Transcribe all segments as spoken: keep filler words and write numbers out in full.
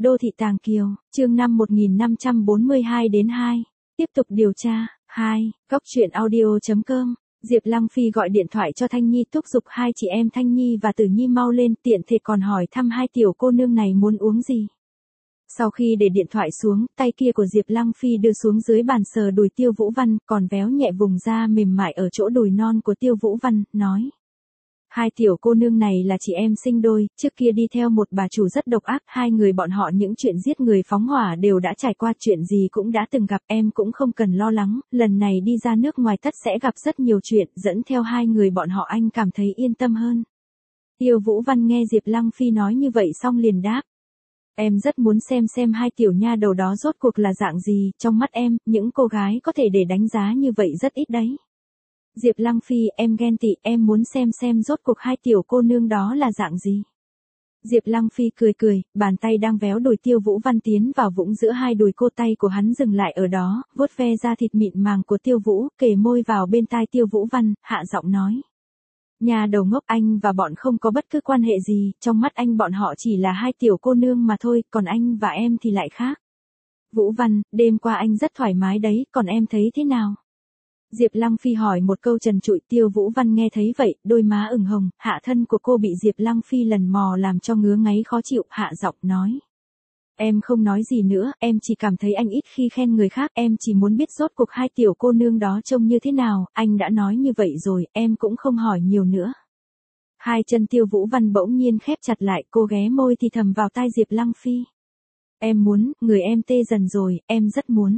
Đô thị Tàng Kiều, chương năm một nghìn năm trăm bốn mươi hai đến hai. Tiếp tục điều tra. hai. Góc truyện audio chấm com. Diệp Lăng Phi gọi điện thoại cho Thanh Nhi thúc giục hai chị em Thanh Nhi và Tử Nhi mau lên, tiện thể còn hỏi thăm hai tiểu cô nương này muốn uống gì. Sau khi để điện thoại xuống, tay kia của Diệp Lăng Phi đưa xuống dưới bàn sờ đùi Tiêu Vũ Văn, còn véo nhẹ vùng da mềm mại ở chỗ đùi non của Tiêu Vũ Văn, nói. Hai tiểu cô nương này là chị em sinh đôi, trước kia đi theo một bà chủ rất độc ác, hai người bọn họ những chuyện giết người phóng hỏa đều đã trải qua, chuyện gì cũng đã từng gặp, em cũng không cần lo lắng, lần này đi ra nước ngoài tất sẽ gặp rất nhiều chuyện, dẫn theo hai người bọn họ anh cảm thấy yên tâm hơn. Tiêu Vũ Văn nghe Diệp Lăng Phi nói như vậy xong liền đáp. Em rất muốn xem xem hai tiểu nha đầu đó rốt cuộc là dạng gì, trong mắt em, những cô gái có thể để đánh giá như vậy rất ít đấy. Diệp Lăng Phi, em ghen tị, em muốn xem xem rốt cuộc hai tiểu cô nương đó là dạng gì. Diệp Lăng Phi cười cười, bàn tay đang véo đùi Tiêu Vũ Văn tiến vào vũng giữa hai đùi cô, tay của hắn dừng lại ở đó, vuốt ve da thịt mịn màng của Tiêu Vũ, kề môi vào bên tai Tiêu Vũ Văn, hạ giọng nói. Nhà đầu ngốc, anh và bọn không có bất cứ quan hệ gì, trong mắt anh bọn họ chỉ là hai tiểu cô nương mà thôi, còn anh và em thì lại khác. Vũ Văn, đêm qua anh rất thoải mái đấy, còn em thấy thế nào? Diệp Lăng Phi hỏi một câu trần trụi. Tiêu Vũ Văn nghe thấy vậy, đôi má ửng hồng, hạ thân của cô bị Diệp Lăng Phi lần mò làm cho ngứa ngáy khó chịu, hạ giọng nói. Em không nói gì nữa, em chỉ cảm thấy anh ít khi khen người khác, em chỉ muốn biết rốt cuộc hai tiểu cô nương đó trông như thế nào, anh đã nói như vậy rồi, em cũng không hỏi nhiều nữa. Hai chân Tiêu Vũ Văn bỗng nhiên khép chặt lại, cô ghé môi thì thầm vào tai Diệp Lăng Phi. Em muốn, người em tê dần rồi, em rất muốn.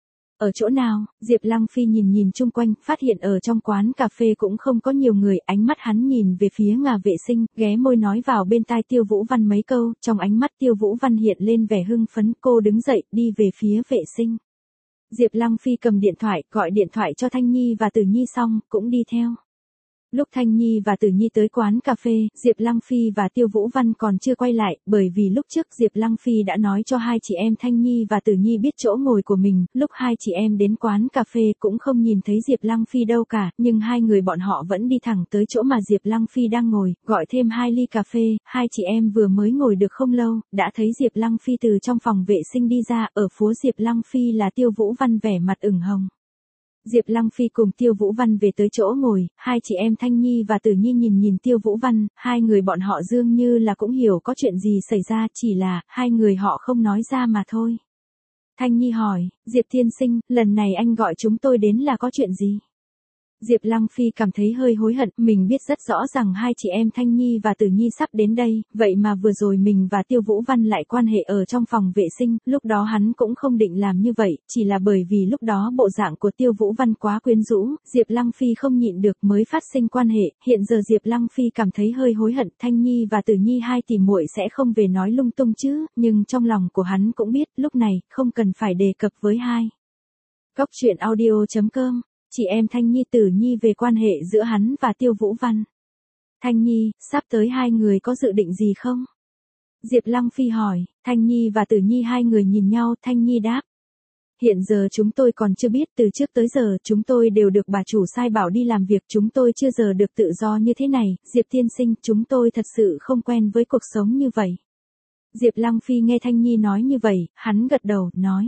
Ở chỗ nào? Diệp Lăng Phi nhìn nhìn chung quanh, phát hiện ở trong quán cà phê cũng không có nhiều người, ánh mắt hắn nhìn về phía nhà vệ sinh, ghé môi nói vào bên tai Tiêu Vũ Văn mấy câu, trong ánh mắt Tiêu Vũ Văn hiện lên vẻ hưng phấn, cô đứng dậy, đi về phía vệ sinh. Diệp Lăng Phi cầm điện thoại, gọi điện thoại cho Thanh Nhi và Tử Nhi xong, cũng đi theo. Lúc Thanh Nhi và Tử Nhi tới quán cà phê, Diệp Lăng Phi và Tiêu Vũ Văn còn chưa quay lại, bởi vì lúc trước Diệp Lăng Phi đã nói cho hai chị em Thanh Nhi và Tử Nhi biết chỗ ngồi của mình, lúc hai chị em đến quán cà phê cũng không nhìn thấy Diệp Lăng Phi đâu cả, nhưng hai người bọn họ vẫn đi thẳng tới chỗ mà Diệp Lăng Phi đang ngồi, gọi thêm hai ly cà phê, hai chị em vừa mới ngồi được không lâu, đã thấy Diệp Lăng Phi từ trong phòng vệ sinh đi ra, ở phía Diệp Lăng Phi là Tiêu Vũ Văn vẻ mặt ửng hồng. Diệp Lăng Phi cùng Tiêu Vũ Văn về tới chỗ ngồi, hai chị em Thanh Nhi và Tử Nhi nhìn nhìn Tiêu Vũ Văn, hai người bọn họ dường như là cũng hiểu có chuyện gì xảy ra, chỉ là, hai người họ không nói ra mà thôi. Thanh Nhi hỏi, Diệp tiên sinh, lần này anh gọi chúng tôi đến là có chuyện gì? Diệp Lăng Phi cảm thấy hơi hối hận, mình biết rất rõ rằng hai chị em Thanh Nhi và Tử Nhi sắp đến đây, vậy mà vừa rồi mình và Tiêu Vũ Văn lại quan hệ ở trong phòng vệ sinh, lúc đó hắn cũng không định làm như vậy, chỉ là bởi vì lúc đó bộ dạng của Tiêu Vũ Văn quá quyến rũ, Diệp Lăng Phi không nhịn được mới phát sinh quan hệ, hiện giờ Diệp Lăng Phi cảm thấy hơi hối hận, Thanh Nhi và Tử Nhi hai tỷ muội sẽ không về nói lung tung chứ, nhưng trong lòng của hắn cũng biết, lúc này, không cần phải đề cập với hai. Góc truyện audio chấm com. Chị em Thanh Nhi Tử Nhi về quan hệ giữa hắn và Tiêu Vũ Văn. Thanh Nhi, sắp tới hai người có dự định gì không? Diệp Lăng Phi hỏi, Thanh Nhi và Tử Nhi hai người nhìn nhau, Thanh Nhi đáp. Hiện giờ chúng tôi còn chưa biết, từ trước tới giờ chúng tôi đều được bà chủ sai bảo đi làm việc, chúng tôi chưa giờ được tự do như thế này, Diệp tiên sinh, chúng tôi thật sự không quen với cuộc sống như vậy. Diệp Lăng Phi nghe Thanh Nhi nói như vậy, hắn gật đầu, nói.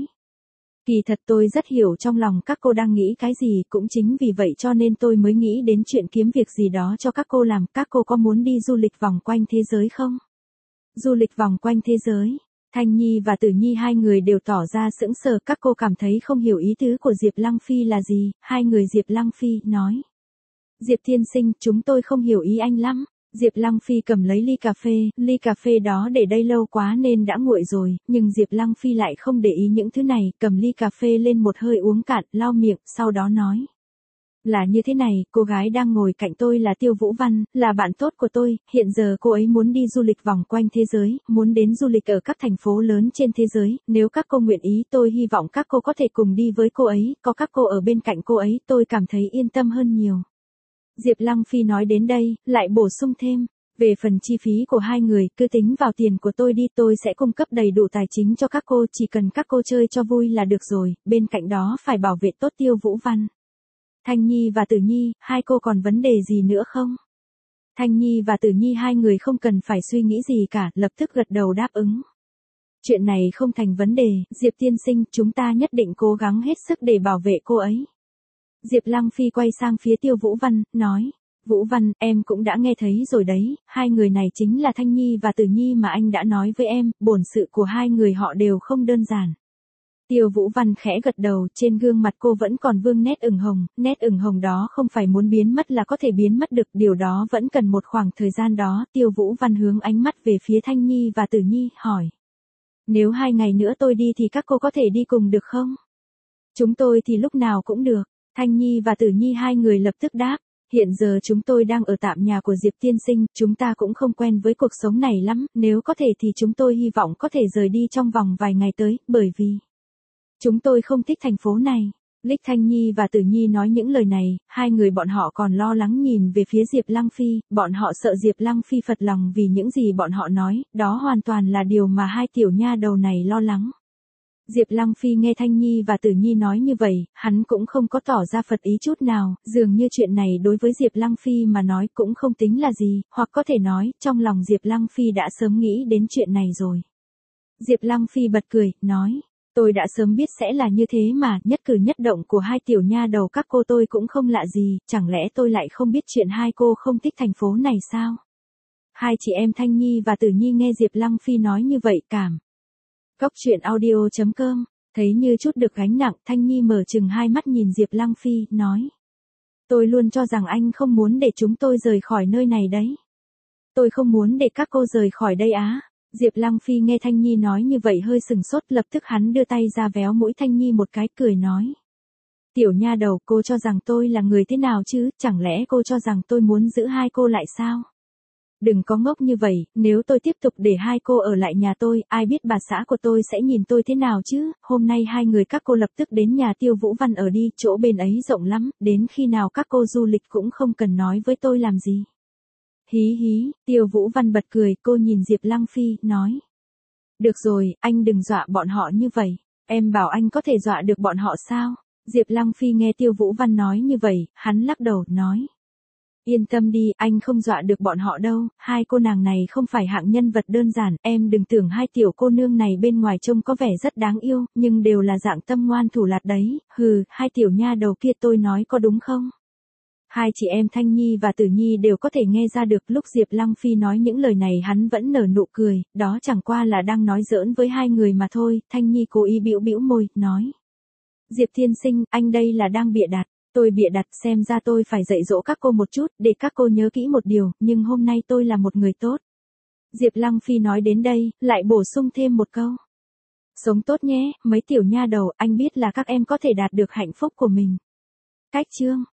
Kỳ thật tôi rất hiểu trong lòng các cô đang nghĩ cái gì, cũng chính vì vậy cho nên tôi mới nghĩ đến chuyện kiếm việc gì đó cho các cô làm, các cô có muốn đi du lịch vòng quanh thế giới không? Du lịch vòng quanh thế giới? Thanh Nhi và Tử Nhi hai người đều tỏ ra sững sờ, các cô cảm thấy không hiểu ý tứ của Diệp Lăng Phi là gì, hai người Diệp Lăng Phi, nói. Diệp tiên sinh, chúng tôi không hiểu ý anh lắm. Diệp Lăng Phi cầm lấy ly cà phê, ly cà phê đó để đây lâu quá nên đã nguội rồi, nhưng Diệp Lăng Phi lại không để ý những thứ này, cầm ly cà phê lên một hơi uống cạn, lau miệng, sau đó nói. Là như thế này, cô gái đang ngồi cạnh tôi là Tiêu Vũ Văn, là bạn tốt của tôi, hiện giờ cô ấy muốn đi du lịch vòng quanh thế giới, muốn đến du lịch ở các thành phố lớn trên thế giới, nếu các cô nguyện ý tôi hy vọng các cô có thể cùng đi với cô ấy, có các cô ở bên cạnh cô ấy tôi cảm thấy yên tâm hơn nhiều. Diệp Lăng Phi nói đến đây, lại bổ sung thêm, về phần chi phí của hai người, cứ tính vào tiền của tôi đi, tôi sẽ cung cấp đầy đủ tài chính cho các cô, chỉ cần các cô chơi cho vui là được rồi, bên cạnh đó phải bảo vệ tốt Tiêu Vũ Văn. Thanh Nhi và Tử Nhi, hai cô còn vấn đề gì nữa không? Thanh Nhi và Tử Nhi hai người không cần phải suy nghĩ gì cả, lập tức gật đầu đáp ứng. Chuyện này không thành vấn đề, Diệp tiên sinh, chúng ta nhất định cố gắng hết sức để bảo vệ cô ấy. Diệp Lăng Phi quay sang phía Tiêu Vũ Văn, nói. Vũ Văn, em cũng đã nghe thấy rồi đấy, hai người này chính là Thanh Nhi và Tử Nhi mà anh đã nói với em, bổn sự của hai người họ đều không đơn giản. Tiêu Vũ Văn khẽ gật đầu, trên gương mặt cô vẫn còn vương nét ửng hồng, nét ửng hồng đó không phải muốn biến mất là có thể biến mất được, điều đó vẫn cần một khoảng thời gian đó. Tiêu Vũ Văn hướng ánh mắt về phía Thanh Nhi và Tử Nhi, hỏi. Nếu hai ngày nữa tôi đi thì các cô có thể đi cùng được không? Chúng tôi thì lúc nào cũng được. Thanh Nhi và Tử Nhi hai người lập tức đáp. Hiện giờ chúng tôi đang ở tạm nhà của Diệp tiên sinh, chúng ta cũng không quen với cuộc sống này lắm, nếu có thể thì chúng tôi hy vọng có thể rời đi trong vòng vài ngày tới, bởi vì chúng tôi không thích thành phố này. Lịch Thanh Nhi và Tử Nhi nói những lời này, hai người bọn họ còn lo lắng nhìn về phía Diệp Lăng Phi, bọn họ sợ Diệp Lăng Phi phật lòng vì những gì bọn họ nói, đó hoàn toàn là điều mà hai tiểu nha đầu này lo lắng. Diệp Lăng Phi nghe Thanh Nhi và Tử Nhi nói như vậy, hắn cũng không có tỏ ra phật ý chút nào, dường như chuyện này đối với Diệp Lăng Phi mà nói cũng không tính là gì, hoặc có thể nói, trong lòng Diệp Lăng Phi đã sớm nghĩ đến chuyện này rồi. Diệp Lăng Phi bật cười, nói, tôi đã sớm biết sẽ là như thế mà, nhất cử nhất động của hai tiểu nha đầu các cô tôi cũng không lạ gì, chẳng lẽ tôi lại không biết chuyện hai cô không thích thành phố này sao? Hai chị em Thanh Nhi và Tử Nhi nghe Diệp Lăng Phi nói như vậy cảm. Cốc truyện audio chấm com, thấy như chút được gánh nặng, Thanh Nhi mở chừng hai mắt nhìn Diệp Lăng Phi, nói. Tôi luôn cho rằng anh không muốn để chúng tôi rời khỏi nơi này đấy. Tôi không muốn để các cô rời khỏi đây á. Diệp Lăng Phi nghe Thanh Nhi nói như vậy hơi sừng sốt, lập tức hắn đưa tay ra véo mũi Thanh Nhi một cái, cười nói. Tiểu nha đầu, cô cho rằng tôi là người thế nào chứ, chẳng lẽ cô cho rằng tôi muốn giữ hai cô lại sao? Đừng có ngốc như vậy, nếu tôi tiếp tục để hai cô ở lại nhà tôi, ai biết bà xã của tôi sẽ nhìn tôi thế nào chứ, hôm nay hai người các cô lập tức đến nhà Tiêu Vũ Văn ở đi, chỗ bên ấy rộng lắm, đến khi nào các cô du lịch cũng không cần nói với tôi làm gì. Hí hí, Tiêu Vũ Văn bật cười, cô nhìn Diệp Lăng Phi, nói. Được rồi, anh đừng dọa bọn họ như vậy, em bảo anh có thể dọa được bọn họ sao? Diệp Lăng Phi nghe Tiêu Vũ Văn nói như vậy, hắn lắc đầu, nói. Yên tâm đi, anh không dọa được bọn họ đâu, hai cô nàng này không phải hạng nhân vật đơn giản, em đừng tưởng hai tiểu cô nương này bên ngoài trông có vẻ rất đáng yêu, nhưng đều là dạng tâm ngoan thủ lạt đấy, hừ, hai tiểu nha đầu kia tôi nói có đúng không? Hai chị em Thanh Nhi và Tử Nhi đều có thể nghe ra được, lúc Diệp Lăng Phi nói những lời này hắn vẫn nở nụ cười, đó chẳng qua là đang nói giỡn với hai người mà thôi. Thanh Nhi cố ý bĩu bĩu môi, nói. Diệp tiên sinh, anh đây là đang bịa đặt. Tôi bịa đặt, xem ra tôi phải dạy dỗ các cô một chút, để các cô nhớ kỹ một điều, nhưng hôm nay tôi là một người tốt. Diệp Lăng Phi nói đến đây, lại bổ sung thêm một câu. Sống tốt nhé, mấy tiểu nha đầu, anh biết là các em có thể đạt được hạnh phúc của mình. Cách chương